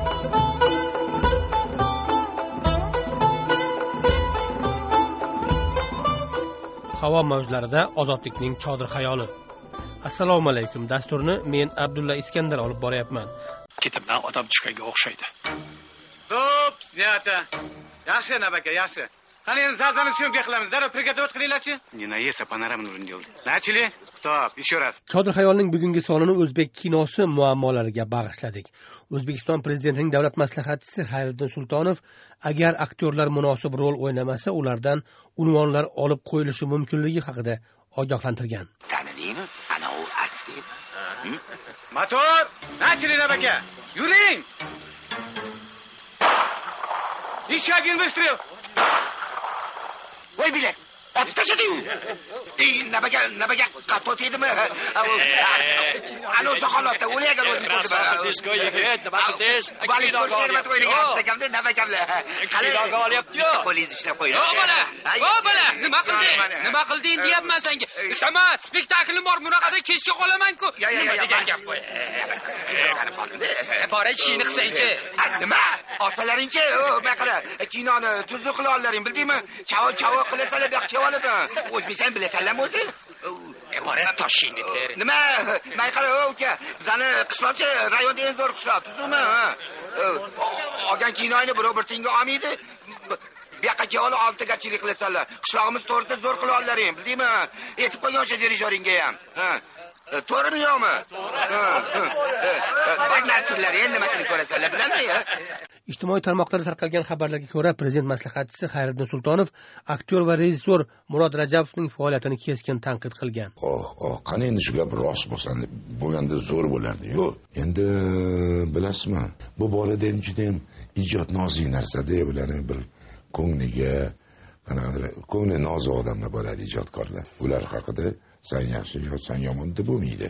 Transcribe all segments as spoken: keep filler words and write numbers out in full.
Havo mavjlarida ozodlikning chodir xayoli. Assalomu alaykum. Dasturni men Abdulla Iskandar olib boryapman. Ketimdan odam tushganga o'xshaydi. Xo'p, niyata. Yaxshi nabaka, yaxshi. Qani endi zalzalani tushunib qilamiz. Darrov prigotovat qilinglarchi. Nina esa panoramani o'rin oldi. Nachili? Stop, еще раз. Chodir xayolning bugungi sonini o'zbek kinosi muammolariga bag'ishladik. O'zbekiston prezidentining davlat maslahatchisi Xayriddin Sultonov agar aktyorlar munosib rol o'ynamasa, ulardan unvonlar olib qo'yilishi mumkinligi haqida ogohlantirgan. Tanidingmi? Ana u aksdek. Motor! Nachili nabaka. Yuring! Еще один выстрел. Voy bilet. Otib tashlading. Ey, nabaga, nabaga qatot edimi? Alo soqolotda o'lagan o'zim ko'rdim. Disko yigit, nima qildingiz? Vali ko'rsatma o'ynagan ekanda, nabagamda. Qani logo olyapti-yu. Qo'lingiz ishlab qo'ying. Yo bola, yo bola, nima qilding? Nima qilding deyapman senga. Samat, spektaklim bor, bunaqada kechga qolaman-ku. Nima degan gap bu? Bora ishingni qilsangchi. Nima? Otalaringchi, nima qila? Kinoni tuzli qila olaring, bildingmi? Chavo-chavo qilasalar bu yoqqa olib. O'zbekiston bilasanlarmi o'zi? Bora toshingni ter. Nima? Men qara, uka, bizani qishloqchi rayonda eng zo'r qishloq, tuzumi? Olgan kinoyni birov-birtingga olmaydi. Bu yoqqa kelib oltigachilik qilasanlar. Qishlog'imiz to'g'risida zo'r qila olaring, bildingmi? Aytib qo'ygan o'sha dirijoringga ham. Ha. To'g'rimi yo'qmi? Bagnar turlari endi nimasini ko'rasanlar, biladimi? Ijtimoiy tarmoqlarda tarqalgan xabarlarga ko'ra, prezident maslahatchisi Xayriddin Sultonov aktyor va rejissyor Murod Rajabovning faoliyatini keskin tanqid qilgan. Oh, oh, qani endi shu gap rost bo'lsa, bo'lganda zo'r bo'lardi. Yo'q, endi bilasizmi, bu borada ham juda ham ijod nozik narsa-da, bularning bir ko'ngliga, qanaqadir ko'ngli nozik odamlar bo'ladi, ijodkorlar. Ular haqida san yaxshi yozsan yomon deb bo'lmaydi.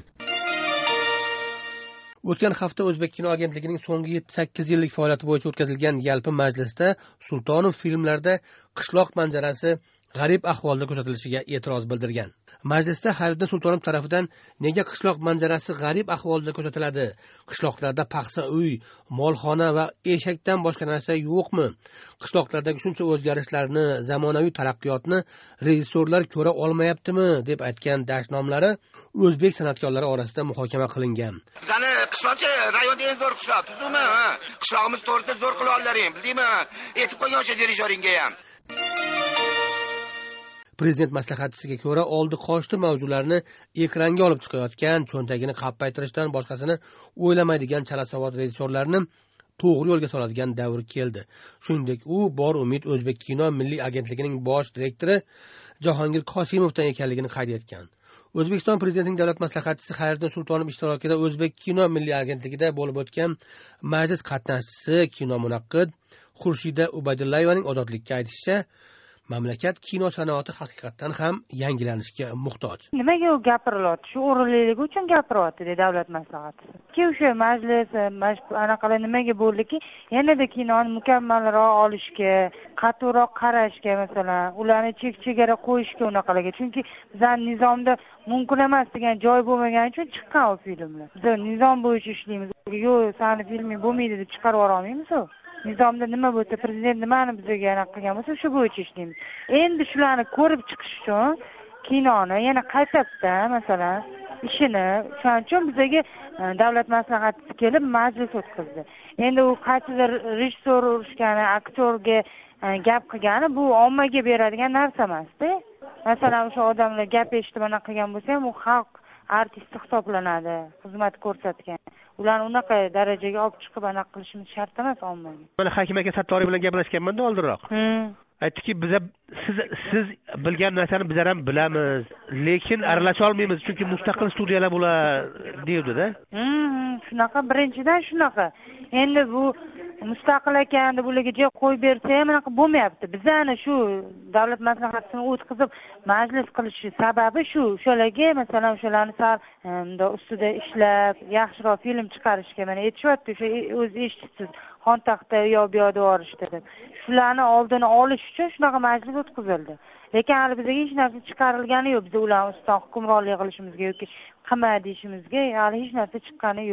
O'tgan hafta O'zbek kino agentligining so'nggi yetti sakkiz yillik faoliyati bo'yicha o'tkazilgan yalpi majlisda Sultonov filmlarda qishloq manzarasi g'arib ahvolda ko'rsatilishiga e'tiroz bildirgan. Majlisda Xayriddin Sultonov tarafidan nega qishloq manzarasi g'arib ahvolda ko'rsatiladi? Qishloqlarda paxsa uy, molxona va eshakdan boshqa narsa yo'qmi? Qishloqlardagi shuncha o'zgarishlarni, zamonaviy taraqqiyotni rejissyorlar ko'ra olmayaptimi deb aytgan dashnomlari o'zbek san'atkorlari orasida muhokama qilingan. Bizani qishloqchi rayonda eng zo'r qishloq, tuzumi? Qishlog'imiz to'g'risida zo'r qila olaring, bildingmi? Aytib qo'ygan o'sha dirijoringga ham. Prezident maslahatchisiga ko'ra, oldi qochdi mavzularni ekranga olib chiqayotgan, cho'ntagini qappaytirishdan boshqasini o'ylamaydigan chalasavod rejissyorlarni to'g'ri yo'lga soladigan davr keldi. Shuningdek, u Bor Umid O'zbek kino milliy agentligining bosh direktori Jahongir Qosimovdan ekanligini qayd etgan. O'zbekiston prezidentining davlat maslahatchisi Xayriddin Sultonov ishtirokida O'zbek kino milliy agentligida bo'lib o'tgan majlis qatnashchisi, kino munaqqid Xurshida Ubaydullayevaning ozodlikka aytishicha, mamlakat kino sanoati haqiqatan ham yangilanishga muhtoj. Nimaga u gapirilyapti? Shu o'rinliligi uchun gapiryapti dedi davlat maslahatchisi. Ki o'sha majlis, anaqalar nimaga bo'ldiki, yanada kinoni mukammalroq olishga, qattiqroq qarashga, masalan, ularni chek-chegara qo'yishga unaqalarga. Chunki bizning nizomda mumkin emas degan joy bo'lmagani uchun chiqqan u filmlar. Biz nizom bo'yicha ishlaymiz. Yo'q, sani filming bo'lmaydi deb chiqarib yora olmaymiz-ku. Nizomda nima bo'lsa, prezident nimani bizga aniq qilgan bo'lsa, shu bo'yicha ishlaymiz. Endi shularni ko'rib chiqish uchun kinoni yana qaytadan, masalan, ishini, shuning uchun bizga davlat maslahatchisi kelib majlis o'tkazdi. Endi u qaysidir rejissyor urishgani, aktyorga gap qilgani bu ommaga beradigan narsa emas-da. Masalan, o'sha odamlar gap eshitib ana qilgan bo'lsa ham, u xalq artisti hisoblanadi, xizmat ko'rsatgan. Ularni unaqa darajaga olib chiqib aniq qilishimiz shart emas ommaga. Mana Hakim aka Sattoriy bilan gaplashganman-da oldinroq. Aytdiki, biz siz siz bilgan narsani bizlar ham bilamiz, lekin aralasha olmaymiz, chunki mustaqil studiyalar bo'lar deydi-da. Hmm, shunaqa, birinchidan shunaqa. Endi bu mustaqil ekan deb ularga joy qo'yib bersa ham anaqa bo'lmayapti. Bizani shu davlat maslahatchisini o'tkazib majlis qilishi sababi shu, o'shalarga masalan o'shalarni sal ustida ishlab, yaxshiroq film chiqarishga mana aytishyapti, o'sha o'zi eshitisiz xontaxta yo bu yoqda borishdi deb. Shularni oldini olish uchun shunaqa majlis o'tkazildi. Lekin hali bizga hech narsa chiqarilgani yo'q. Biz ularning ustidan hukmronlik qilishimizga yoki qilma deyishimizga hali hech narsa chiqqani yo'q.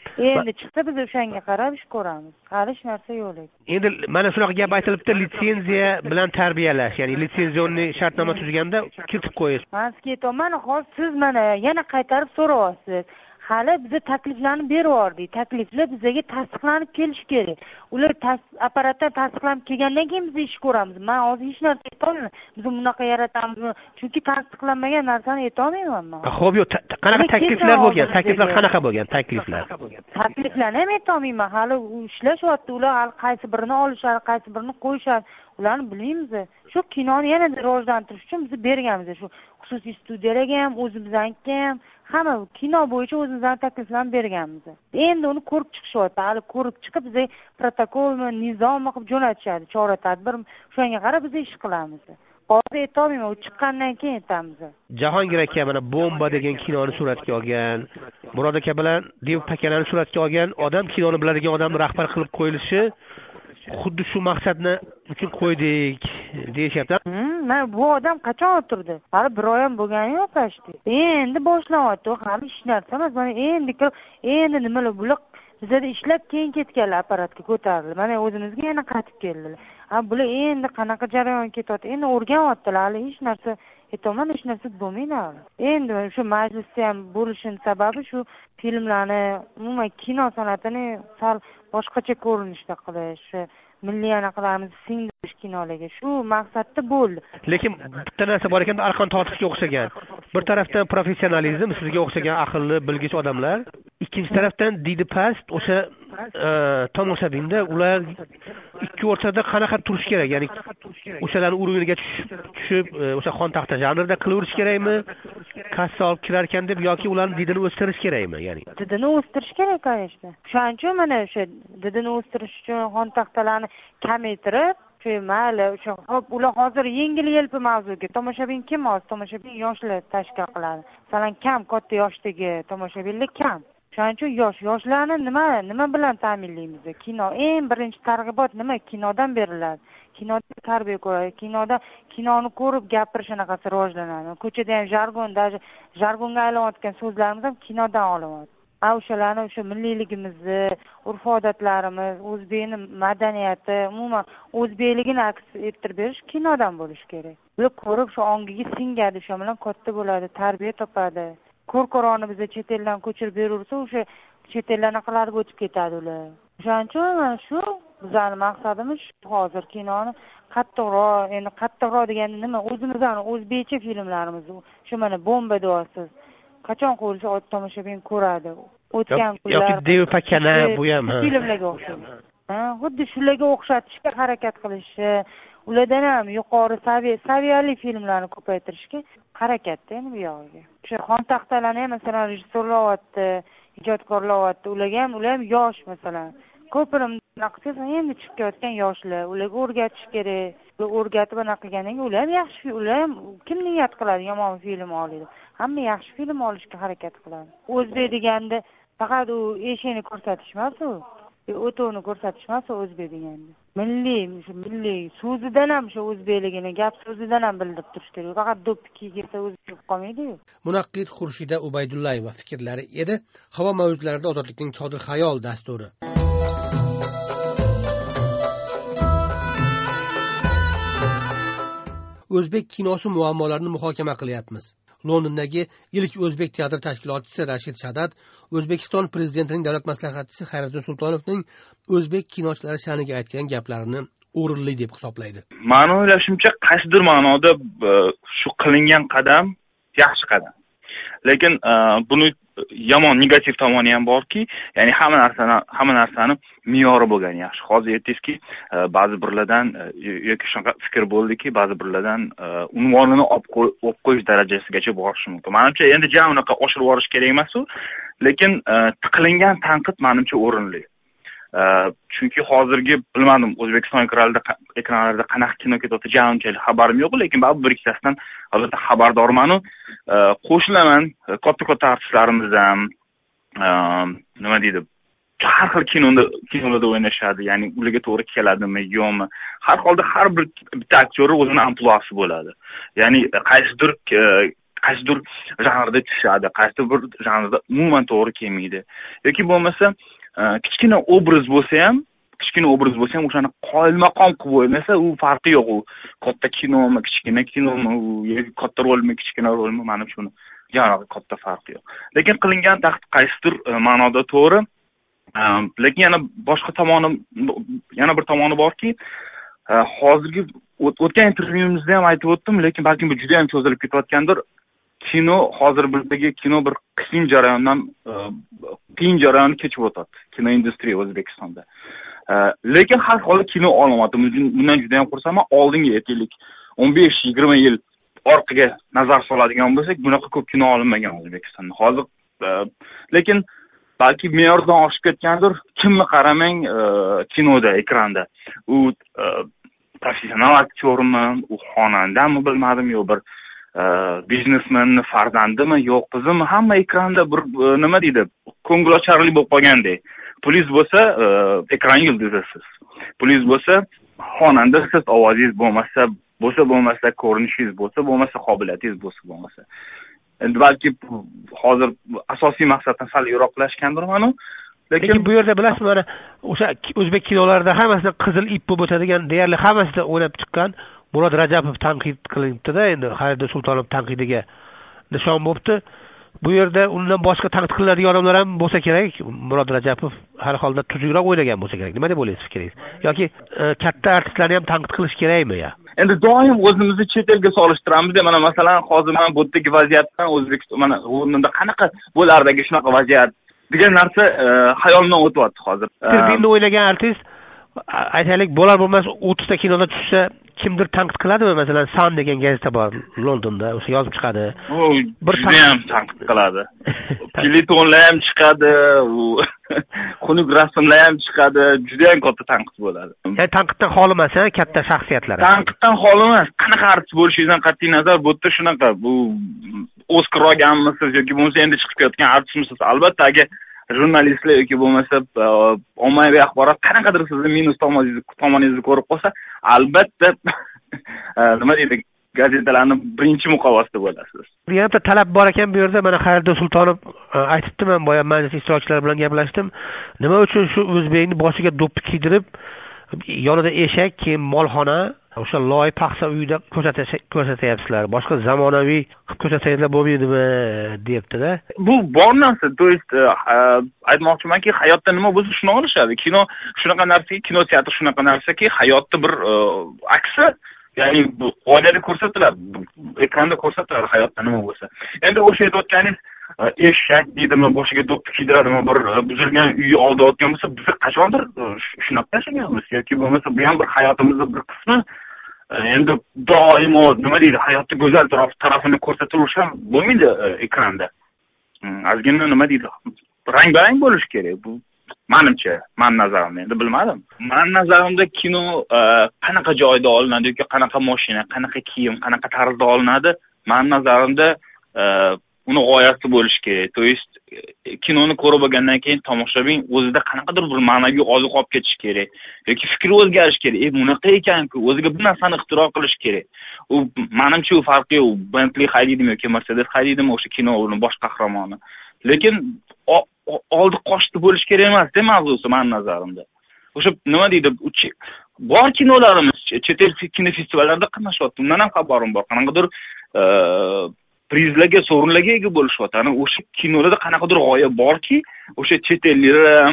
endi chiqsa biz o'shanga qarab ish ko'ramiz. Hali hech narsa yo'q. Endi mana shunaqa gap aytilibdi, litsenziya bilan tarbiyalash, ya'ni litsenzionni shartnoma tuzganda kiritib qo'yish. Men sizga aytaman, hozir siz mana yana qaytarib so'rayapsiz. Hali biza takliflarni beryordik. Takliflar bizga tasdiqlanib kelish kerak. Ular apparatdan tasdiqlanib kelgandan keyin biz ish ko'ramiz. Men hozir hech narsa aytolmayman. Biz bunaqa yaratamiz, chunki tasdiqlanmagan narsani aytolmayman men. Xo'p, yo'q, qanaqa takliflar bo'lgan? Takliflar qanaqa bo'lgan? Takliflar. Takliflarni ham aytolmayman. Hali ishlashyapti. Ular hali qaysi birini olishadi, qaysi birini qo'yishadi. Ularni bilmaymiz. Shu kinoni yana rivojlantirish uchun biz berganmiz. Shu xususiy studiyalarga ham, o'zimizga ham hamma kino bo'yicha o'zimizdan takliflarni berganmiz. Endi uni ko'rib chiqishyapti. Hali ko'rib chiqib biz protokolmi, nizommi qilib jo'natishadi. Chora-tadbir shunga qarab biz ish qilamiz. Hozir aytolmayman, u chiqqandan keyin aytamiz. Jahongir aka mana Bomba degan kinoni suratga olgan, Murod aka bilan Dev pakalarni suratga olgan odam, kinoni biladigan odamni rahbar qilib qo'yilishi xuddi shu maqsadni uchun qo'ydik deyishyapti. Men bu odam qachon o'tirdi? Hali bir oy ham bo'lgani yo'q qashdi. Endi boshlanyapti, hali hech narsa emas. Mana endi endi nimalar bular bizda ishlab keyin ketganlar apparatga ko'tarildi. Mana o'zimizga yana qaytib keldilar. Ha bular endi qanaqa jarayon ketyapti? Endi o'rganyaptilar, hali hech narsa aytaman, hech narsa bo'lmaydi. Endi shu majlisda ham bo'lishining sababi shu filmlarni, umuman kino san'atini sal boshqacha ko'rinishda qilish, milliy anaqalarimizni singdirish kinolarga shu maqsadda bo'ldi. Lekin bitta narsa bor ekan, arqon tortishga o'xshagan. Bir tarafdan professionalizm, sizga o'xshagan aqlli, bilgich odamlar, ikkinchi tarafdan didi past o'sha tomoshabinda ular ikki o'rtada qanaqa turish kerak? Ya'ni o'shalarni urug'iga tushib, o'sha xon taxta janrida qilaverish kerakmi? Kassa olib kirar ekan deb yoki ularni didini o'stirish kerakmi? Ya'ni didini o'stirish kerak, конечно. Shuning uchun mana o'sha didini o'stirish uchun xon taxtalarni kamaytirib, shu mayli, o'sha hop ular hozir yengil-yelpi mavzuga tomoshabin kim hozir? Tomoshabin yoshlar tashkil qiladi. Masalan, kam katta yoshdagi tomoshabinlar kam. Shuning uchun yosh yoshlarni nima nima bilan ta'minlaymiz? Kino eng birinchi targ'ibot nima? Kinodan beriladi. Kinoda tarbiya ko'radi. Kinoda kinoni ko'rib gapirish anaqasi rivojlanadi. Ko'chada ham jargon, даже jargonga aylanayotgan so'zlarimiz ham kinodan olinadi. A o'shalarni o'sha milliyligimizni, urf-odatlarimiz, o'zbekni madaniyati, umuman o'zbekligini aks ettirib berish kinodan bo'lishi kerak. Bular ko'rib shu ongiga singadi, shu bilan katta bo'ladi, tarbiya topadi. Ko'r-ko'roni bizni chet eldan ko'chirib berursa, o'sha chet ellarni qilib o'tib ketadi ular. Shuning uchun shu bizning maqsadimiz hozir kinoni qattiqroq, endi qattiqroq degani nima? O'zimizning o'zbekcha filmlarimiz, shu mana Bomba deyapsiz. Qachon qo'yilsa tomoshabin ko'radi. O'tgan kunlar yoki Dev pakana bu ham filmlarga o'xshaydi. Ha, xuddi shularga o'xshatishga harakat qilishi, ulardan ham yuqori saviyali filmlarni ko'paytirishga harakatda endi bu yog'iga. O'sha xon taxtalarni ham masalan rejissyorlayapti, ijodkorlayapti. Ularga ham ular ham yosh masalan. Ko'pirim naqsa endi chiqayotgan yoshlar, ularga o'rgatish kerak. Ular o'rgatib anaqa qilgandan keyin ular ham yaxshi, ular ham kim niyat qiladi yomon film oladi. Hamma yaxshi film olishga harakat qiladi. O'zbek deganda faqat u eshikni ko'rsatish emas u. O'tovni ko'rsatish emas o'zbek deganda. Milliy, milliy so'zidan ham shu o'zbekligini, gap so'zidan ham bildirib turish kerak. Faqat do'ppi kiysa o'zbek qolmaydi-ku. Munaqqid Xurshida Ubaydullayeva fikrlari edi. Havo mavjlarida ozodlikning chodir xayol dasturi. O'zbek kinosi muammolarini muhokama qilyapmiz. Londondagi ilk o'zbek teatr tashkilotchisi Rashid Shadat O'zbekiston prezidentining davlat maslahatchisi Xayriddin Sultonovning o'zbek kinochilari sha'niga aytgan gaplarini o'rinli deb hisoblaydi. Ma'no o'ylashimcha, qaysidir ma'noda shu qilingan qadam yaxshi qadam. Lekin buni yomon negativ tomoni ham borki, ya'ni hamma narsani hamma narsani me'yori bo'lgan yaxshi. Hozir aytdingizki, ba'zi birlardan yoki shunaqa fikr bo'ldiki, ba'zi birlardan unvonini olib qo'yish darajasigacha borishi mumkin. Menimcha endi jam unaqa oshirib yuborish kerak emas-ku, lekin qilingan tanqid menimcha o'rinli. Chunki hozirgi bilmadim O'zbekiston ekranlarida ekranlarida qanaqa kino ketyapti unchalik xabarim yo'q, lekin baribir bir ikkitasidan albatta xabardorman. Qo'shilaman katta-katta artistlarimiz ham nima deydi, har xil kinoda kinolarda o'ynashadi, ya'ni ularga to'g'ri keladimi, yo'qmi? Har holda har bir bitta aktyor o'zining ampluasi bo'ladi. Ya'ni qaysidir qaysidir janrda tushadi, qaysidir bir janrda umuman to'g'ri kelmaydi. Yoki bo'lmasa kichkina obraz bo'lsa ham, kichkina obraz bo'lsa ham o'shani qoyilmaqom qilib o'ynasa, u farqi yo'q. U katta kinomi, kichkina kinomi, u yoki katta rolmi, kichkina rolmi, mana shuni yana katta farqi yo'q. Lekin qilingan taqdir qaysidir ma'noda to'g'ri. Lekin yana boshqa tomoni, yana bir tomoni borki, hozirgi o'tgan intervyumizda ham aytib o'tdim, lekin balki bu juda ham cho'zilib ketayotgandir. Kino hozir bizdagi kino bir qiyin jarayondan qiyin jarayonni kechib o'tadi. Kino industriya O'zbekistonda. Lekin har holda kino olamadi. Bundan juda ham xursandman. Oldingi aytaylik o'n besh yigirma yil orqaga nazar soladigan bo'lsak, bunaqa ko'p kino olinmagan O'zbekistonda. Hozir lekin balki me'yordan oshib ketgandir. Kimni qaramang kinoda, ekranda. U professional aktyormi, u xonandami bilmadim, yo bir biznesmenni farzandimi, yo'q qizimi, hamma ekranda bir nima deydi, ko'ngilocharli bo'lib qolgandek. Puliz bo'lsa, ekran yulduzisiz. Puliz bo'lsa, xonandasiz, ovozingiz bo'lmasa, bo'lsa bo'lmasa, ko'rinishingiz bo'lsa, bo'lmasa, qobiliyatingiz bo'lsa, bo'lmasa. Endi balki hozir asosiy maqsaddan sal yiroqlashgandirman-ku. Lekin bu yerda bilasizmi, mana o'sha o'zbek kinolarida hammasida qizil ip bo'lib o'tadigan, deyarli hammasida o'ynab chiqqan Murod Rajapov tanqid qilindi-da, endi Xayriddin Sultonov tanqidiga nishon bo'libdi. Bu yerda undan boshqa tanqid qilinadigan odamlar ham bo'lsa kerak. Murod Rajapov har holda tuzukroq o'ynagan bo'lsa kerak. Nima deb o'ylaysiz fikringiz? Yoki katta artistlarni ham tanqid qilish kerakmi ya? Endi doim o'zimizni chet elga solishtiramiz. Mana masalan, hozir men bu yerdagi vaziyatdan O'zbekiston mana o'rnida qanaqa bo'lardagi shunaqa vaziyat degan narsa xayolimdan o'tyapti hozir. Filmda o'ynagan artist aytaylik bo'lar bo'lmas o'ttizta kinoda tushsa kimdir tanqid qiladimi? Masalan, Sun degan gazeta bor Londonda, o'sha yozib chiqadi. Bir ham tanqid qiladi. Teletonlar ham chiqadi, u xunuk rasmlar ham chiqadi, juda ham katta tanqid bo'ladi. Ya'ni tanqiddan xoli emas, katta shaxsiyatlar. Tanqiddan xoli emas, qanaqa artist bo'lishingizdan qat'iy nazar, bu yerda shunaqa, bu Oskar olganmisiz yoki bo'lmasa endi chiqib ketgan artistmisiz? Albatta, agar jurnalistlar yoki bo'lmasa ommaviy axborot qanaqadir sizni minus tomoningizni ko'rib qolsa, albatta nima deydi, gazetalarni birinchi muqovasida bo'lasiz. Yana bitta talab bor ekan bu yerda. Mana Xayriddin Sultonov aytibdi, men boya majlis ishtirokchilari bilan gaplashdim. Nima uchun shu o'zbekni boshiga do'ppi kiydirib, yonida eshak, keyin molxona, o'sha loy paxsa uyida ko'rsatyapsizlar. Boshqa zamonaviy qilib ko'rsatsangiz bo'lmaydimi, deyapti-da. Bu bor narsa. To есть aytmoqchimanki, hayotda nima bo'lsa shuni olishadi. Kino shunaqa narsaki, kino teatr shunaqa narsaki, hayotda bir aksi, ya'ni oilada ko'rsatiladi, ekranda ko'rsatiladi hayotda nima bo'lsa. Endi o'sha aytayotganingiz eshak deydimi, boshiga do'ppi kiydiradimi, bir buzilgan uyi oldida o'tgan bo'lsa, biz qachondir shunaqa yashaganmiz yoki bo'lmasa bu ham bir hayotimizning bir qismi. Endi doimo nima deydi, hayotda go'zal tarafini ko'rsatilish ham bo'lmaydi ekranda. Ozgina nima deydi, rang-barang bo'lishi kerak. Bu menimcha, men nazarimda, endi bilmadim. Men nazarimda kino qanaqa joyda olinadi yoki qanaqa mashina, qanaqa kiyim, qanaqa tarzda olinadi, men nazarimda uni g'oyasi bo'lishi kerak. To есть kinoni ko'rib bo'lgandan keyin tomoshabin o'zida qanaqadir bir ma'naviy ozuq olib ketish kerak yoki fikri o'zgarishi kerak. E bunaqa ekan-ku, o'ziga bir narsani ixtiro qilish kerak. U menimcha u farqi yo'q. Bentley haydidimi yoki Mercedes haydidimi o'sha kinoning bosh qahramoni. Lekin oldi qoshdi bo'lish kerak emas, deb mavzusi men nazarimda. O'sha nima deydi, bor kinolarimiz chet el kino festivallarida qatnashyapti. Undan ham xabarim bor. Qanaqadir prizlarga, sovrinlarga ega bo'lishyapti. Ana o'sha kinolarda qanaqadir g'oya borki, o'sha chet elliklar ham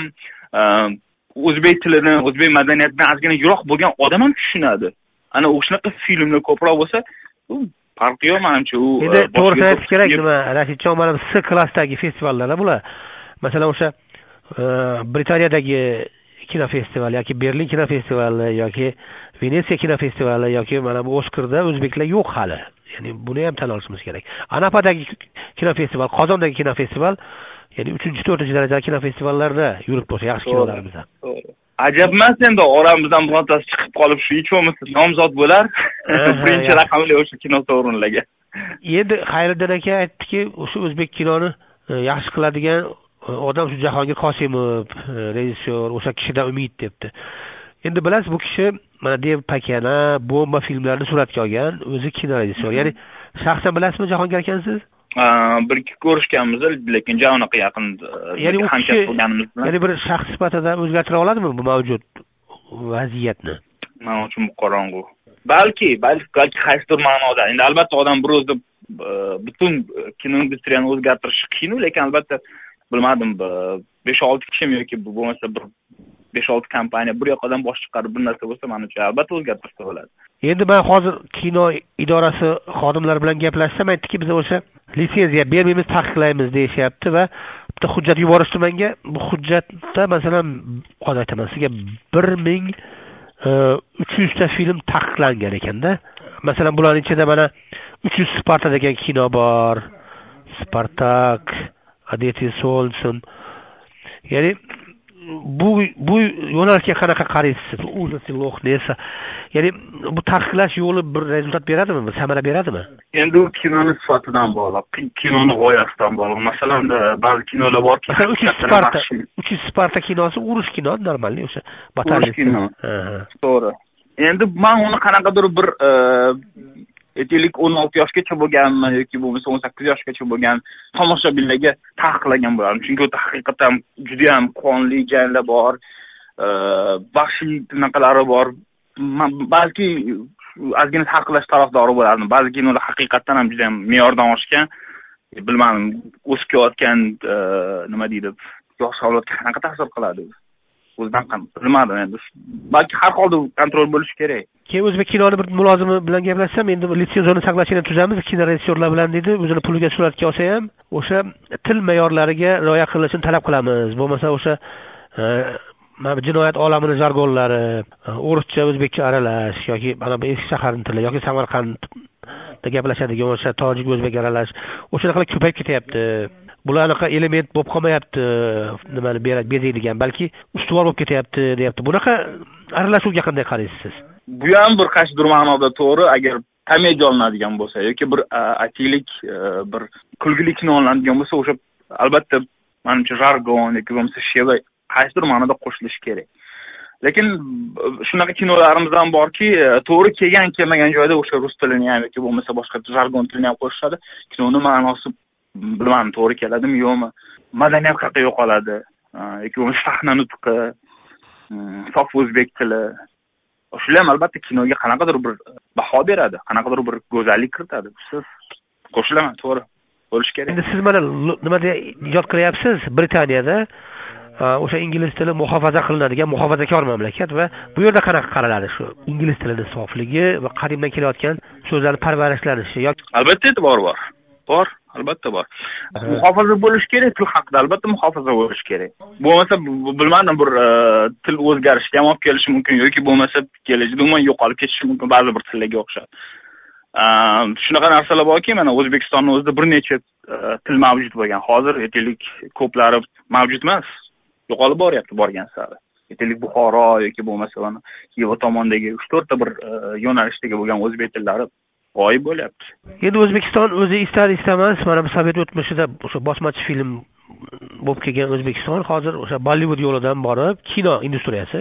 o'zbek tilini, o'zbek madaniyatidan ozgina yiroq bo'lgan odam ham tushunadi. Ana o'shanaqa filmlar ko'proq bo'lsa, u farqi yo'q menimcha. U endi to'g'risini aytish kerak, nima Rashidjon, mana C klassdagi festivallar bular. Masalan, o'sha Britaniyadagi kino festivali yoki Berlin kino festivali yoki Venetsiya kino festivali yoki mana bu Oskarda o'zbeklar yo'q hali. Ya'ni buni ham tan olishimiz kerak. Anapadagi kino festival, Qozondagi kino festival, ya'ni uchinchi to'rtinchi darajali kino festivallarda yurib bo'lsa yaxshi kinolarimiz. Ajab emas, endi oramizdan birontasi chiqib qolib shu hech bo'lmasa nomzod bo'lar. Birinchi raqamli o'sha kino sovrinlarga. Endi Xayriddin aka aytdiki, o'sha o'zbek kinoni yaxshi qiladigan odam shu Jahongir Qosimov, rejissyor, o'sha kishidan umid debdi. Endi bilasiz, bu kishi mana Dev Pakana, Bomba filmlarini suratga olgan, o'zi kino rejissyor. Ya'ni shaxsan bilasizmi Jahongir akani siz? bir ikki ko'rishganmiz, lekin ja unaqa yaqin ya'ni u kishi bo'lganimiz bilan ya'ni bir shaxs sifatida o'zgartira oladimi bu mavjud vaziyatni? Men uchun qorong'u. Balki, balki qaysidir ma'noda. Endi albatta odam bir o'zida butun kino industriyani o'zgartirishi qiyin, lekin albatta bilmadim, besh olti kishi yoki bo'lmasa bir besh olti kompaniya bir yoqdan bosh chiqarib bir narsa bo'lsa, men uchun albatta o'zgartirsa bo'ladi. Endi men hozir kino idorasi xodimlari bilan gaplashsam, aytdiki, biz o'sha litsenziya bermaymiz, taqiqlaymiz deyishyapti va bitta hujjat yuborishdi menga. Bu hujjatda masalan, hozir aytaman sizga bir ming uch yuz ta film taqiqlangan ekanda. Masalan, bularning ichida mana uch yuz Sparta degan kino bor. Spartak, Adeti Solson. Ya'ni bu bu yo'nalishga qanaqa qaraysiz? Ujasi Loh Nesa. Ya'ni bu taqiqlash yo'li bir rezultat beradimi, bir samara beradimi? Endi u kinoni sifatidan bog'liq, kinoni g'oyasidan bog'liq. Masalan, ba'zi kinolar borki, masalan uch yuz Sparta, uch yuz Sparta kinosi urush kino, normalniy o'sha batalyon kino. To'g'ri. Endi men uni qanaqadir bir aytaylik o'n olti yoshgacha bo'lganmi yoki bo'lmasa o'n sakkiz yoshgacha bo'lgan tomoshabinlarga taqiqlagan bo'lardim. Chunki u haqiqatan juda ham qonli janglar bor, vahshiy bunaqalari bor. Balki ozgina taqiqlash tarafdori bo'lardim. Ba'zi kinolar haqiqatan ham juda ham me'yordan oshgan, bilmadim, o'sib kelayotgan nima deydi, yosh avlodga qanaqa ta'sir qiladi? O'zidan ham bilmadim endi. Balki har holda kontrol bo'lishi kerak. Keyin o'zbek kinoni bir mulozimi bilan gaplashsam, endi litsenziyani saqlashni tuzamiz, kino rejissyorlar bilan dedi, o'zini puliga suratga olsa ham, o'sha til me'yorlariga rioya qilishini talab qilamiz. Bo'lmasa o'sha mana jinoyat olamining jargonlari, o'rischa o'zbekcha aralash yoki mana bu eski shaharning tili yoki Samarqandda gaplashadigan o'sha tojik o'zbek aralash, o'shanaqa ko'payib ketyapti. Bular anaqa element bo'lib qolmayapti, nimani bezaydigan, balki ustuvor bo'lib ketyapti, deyapti. Bunaqa aralashuvga qanday qaraysiz siz? Bu ham bir qaysidir ma'noda to'g'ri, agar komediya olinadigan bo'lsa yoki bir aytaylik bir kulgili kino olinadigan bo'lsa, o'sha albatta menimcha jargon yoki bo'lmasa sheva qaysidir ma'noda qo'shilishi kerak. Lekin shunaqa kinolarimiz ham borki, to'g'ri kelgan kelmagan joyda o'sha rus tilini ham yoki bo'lmasa boshqa jargon tilini ham qo'shishadi. Kinoning ma'nosi bilmadim, to'g'ri keladimi yo'qmi? Madaniyat qayerda yo'qoladi yoki bo'lmasa sahna nutqi, sof o'zbek tili. Shular ham albatta kinoga qanaqadir bir baho beradi, qanaqadir bir go'zallik kiritadi. Siz qo'shilaman, to'g'ri bo'lish kerak. Endi siz mana nimada ijod qilyapsiz? Britaniyada o'sha ingliz tili muhofaza qilinadigan muhofazakor mamlakat va bu yerda qanaqa qaraladi shu ingliz tilining sofligi va qadimdan kelayotgan so'zlarning parvarishlanishi yoki albatta e'tibor bor. Bor, albatta bor. Muhofaza bo'lish kerak, til haqida albatta muhofaza bo'lish kerak. Bo'lmasa bilmadim, bir til o'zgarishiga ham olib kelishi mumkin yoki bo'lmasa kelajakda umuman yo'qolib ketishi mumkin ba'zi bir tillarga o'xshab. Shunaqa narsalar borki, mana O'zbekistonning o'zida bir necha til mavjud bo'lgan. Hozir aytaylik ko'plari mavjud emas. Yo'qolib boryapti borgan sari. Aytaylik Buxoro yoki bo'lmasa mana Xiva tomondagi uch to'rt ta bir yo'nalishdagi bo'lgan o'zbek tillari g'oyib bo'lyapti. Endi O'zbekiston o'zi istar istamas, mana bu Sovet o'tmishida o'sha bosmachi film bo'lib kelgan O'zbekiston hozir o'sha Bollivud yo'lidan borib, kino industriyasi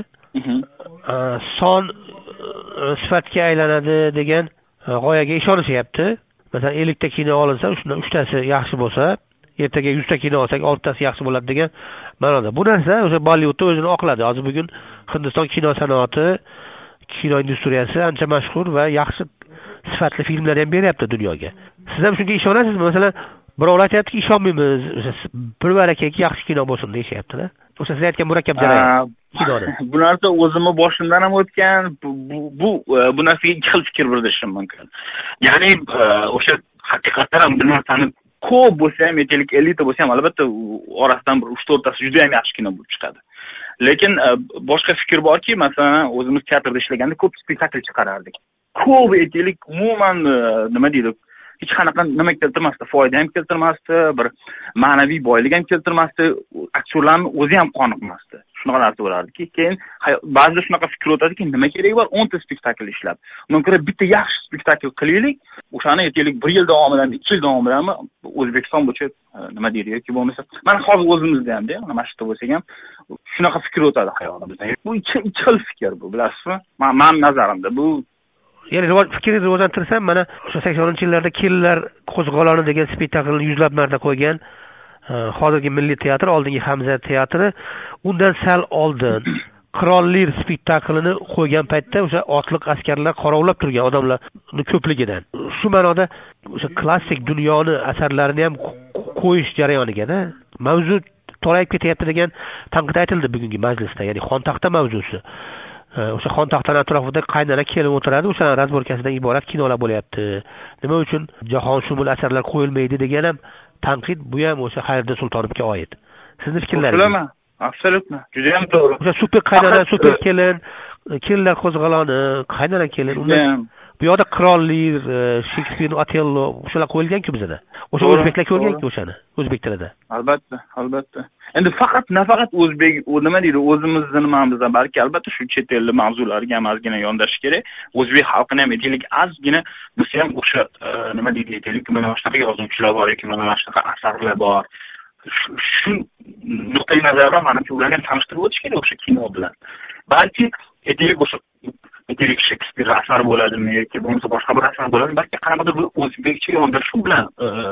son sifatga aylanadi degan g'oyaga ishonishyapti. Masalan, ellik ta kino olinsa, shundan uch tasi yaxshi bo'lsa, ertaga yuz ta kino olsak, olti tasi yaxshi bo'ladi degan ma'noda. Bu narsa o'sha Bollivudda o'zini oqladi. Hozir bugun Hindiston kino sanoati, kino industriyasi ancha mashhur va yaxshi sifatli filmlar ham beryapti dunyoga. Siz ham shunga ishonasizmi? Masalan, birovlar aytayaptiki, ishonmaymiz, o'sha bir barakaki yaxshi kino bo'lsin deyishyapti-da. O'sha siz aytgan murakkab jarayon kinoni. Bu narsa o'zimni boshimdan ham o'tgan. Bu bu bu narsaga ikki xil fikr bildirishim mumkin. Ya'ni o'sha haqiqatan ham bir narsani ko'p bo'lsa ham, aytaylik ellik ta bo'lsa ham, albatta orasidan bir uch to'rt tasi juda ham yaxshi kino bo'lib chiqadi. Lekin boshqa fikr borki, masalan, o'zimiz teatrda ishlaganda ko'p spektakl chiqarardik. Ko'p aytaylik umuman nima deydi, hech qanaqa nima keltirmasdi, foyda ham keltirmasdi, bir ma'naviy boylik ham keltirmasdi, aktyorlarning o'zi ham qoniqmasdi. Shunaqa narsa bo'lardi-ki, keyin ba'zida shunaqa fikr o'tadiki, nima keragi bor o'n ta spektakl ishlab. Undan ko'ra bitta yaxshi spektakl qilaylik, o'shani aytaylik bir yil davomida, ikki yil davomida O'zbekiston bo'yicha nima deydi yoki bo'lmasa, mana hozir o'zimizda ham-da, mana shu yerda bo'lsak ham shunaqa fikr o'tadi hayolimizdan. Bu ikki xil fikr bu, bilasizmi? Men nazarimda bu ya'ni rivoj fikrni rivojlantirsam, mana o'sha saksoninchi yillarda Kellar qo'zg'oloni degan spektaklni yuzlab marta qo'ygan. Hozirgi Milliy teatr, oldingi Hamza teatri, undan sal oldin Qirollar spektaklini qo'ygan paytda o'sha otliq askarlar qorovlab turgan odamlarni ko'pligidan. Shu ma'noda o'sha klassik dunyoni asarlarini ham qo'yish jarayonigada mavzu torayib ketyapti degan tanqid aytildi bugungi majlisda, ya'ni xontaxta mavzusi. O'sha xontaxtaning atrofida qaynana kelin o'tiradi, o'sha razborkasidan iborat kinolar bo'lyapti. Nima uchun jahon shumul asarlar qo'yilmaydi degan ham tanqid, bu ham o'sha Xayriddin Sultonovga oid. Sizning fikrlaringiz? Bilaman, absolutно. Juda ham to'g'ri. O'sha super qaynana, super kelin, kelinlar qo'zg'oloni, qaynana kelin, undan bu yoqda qirollar, Shekspirning Otello, o'shalar qo'yilgan-ku bizda. O'sha o'zbeklar ko'rgan-ku o'shani, o'zbek tilida. Albatta, albatta. Endi faqat nafaqat o'zbek, o nima deydi, o'zimizni nimamizdan, balki albatta shu chet ellik mavzularga ham ozgina yondashish kerak. O'zbek xalqini ham aytaylik, ozgina bizga ham o'sha nima deydi, aytaylik, mana shunaqa yozuvchilar bor yoki mana shunaqa asarlar bor. Shu nuqtai nazardan menimcha ularga tanishtirib o'tish kerak o'sha kino bilan. Balki aytaylik o'sha aytaylik Shekspir asar bo'ladimi yoki bo'lmasa boshqa bir asar bo'ladimi, balki qanaqadir bir o'zbekcha yondashuv bilan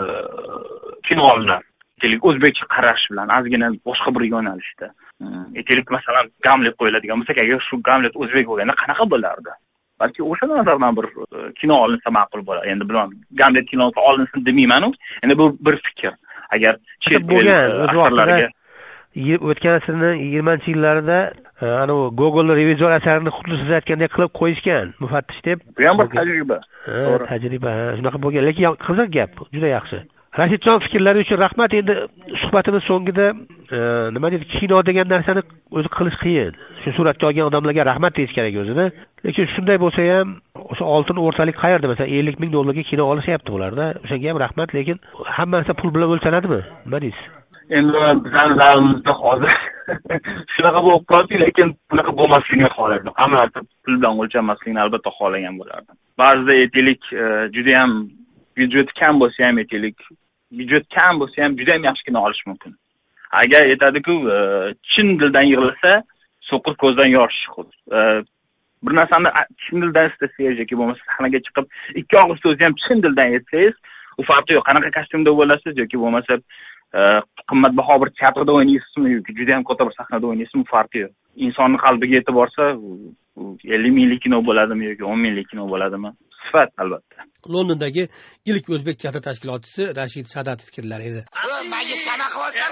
kino olinadi. Aytaylik o'zbekcha qarash bilan, ozgina boshqa bir yo'nalishda. Aytaylik masalan Gamlet qo'yiladigan bo'lsa, agar shu Gamlet o'zbek bo'lganda qanaqa bo'lardi? Balki o'sha nazardan bir kino olinsa ma'qul bo'lar. Endi bilmadim, Gamlet kinosi olinsin demayman-ku. Endi bu bir fikr. Agar chet bo'lgan o'z vaqtida o'tgan asrning yigirmanchi yillarida ana u Google revizor asarini xuddi siz aytgandek qilib qo'yishgan, mufattish deb. Bu ham bir tajriba. To'g'ri, tajriba. Shunaqa bo'lgan, lekin qiziq gap, juda yaxshi. Rashidjon, fikrlari uchun rahmat. Endi suhbatimiz so'ngida nima deydi, kino degan narsani o'zi qilish qiyin. Shu suratga olgan odamlarga rahmat deyish kerak o'zida. Lekin shunday bo'lsa ham, o'sha oltin o'rtalik qayerda? Masalan, ellik ming dollarga kino olishyapti bularda. O'shanga ham rahmat, lekin hamma narsa pul bilan o'lchanadimi? Nima deysiz? Endi bizning davrmizda hozir shunaqa bo'lib qoldi, lekin bunaqa bo'lmasligini xohlardim. Hamma narsa pul bilan o'lchanmasligini albatta xohlagan bo'lardim. Ba'zida aytaylik, juda ham byudjet kam bo'lsa ham aytaylik, byudjet kam bo'lsa ham juda ham yaxshi kino olish mumkin. Agar aytadi-ku, chin dildan yig'lasa, so'qir ko'zdan yosh chiqadi. Bir narsani chin dildan istasangiz yoki bo'lmasa sahnaga chiqib ikki og'iz so'zni ham chin dildan aytsangiz, u farqi yo'q. Qanaqa kostyumda bo'lasiz yoki bo'lmasa qimmatbaho bir teatrda o'ynaysizmi yoki juda ham katta bir sahnada o'ynaysizmi, farqi yo'q. Insonning qalbiga yetib borsa, ellik minglik kino bo'ladimi yoki o'n minglik kino bo'ladimi? Sifat albatta. Londondagi ilk o'zbek teatr tashkilotchisi Rashid Sadat fikrlari edi. Menga shama qilyapsan.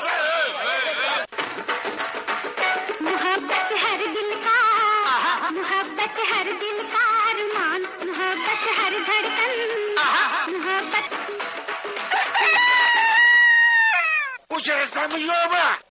Muhabbat har dil ka, muhabbat har dil ka arman, muhabbat har धड़कन, muhabbat. O'sha rasmni yo'qmi?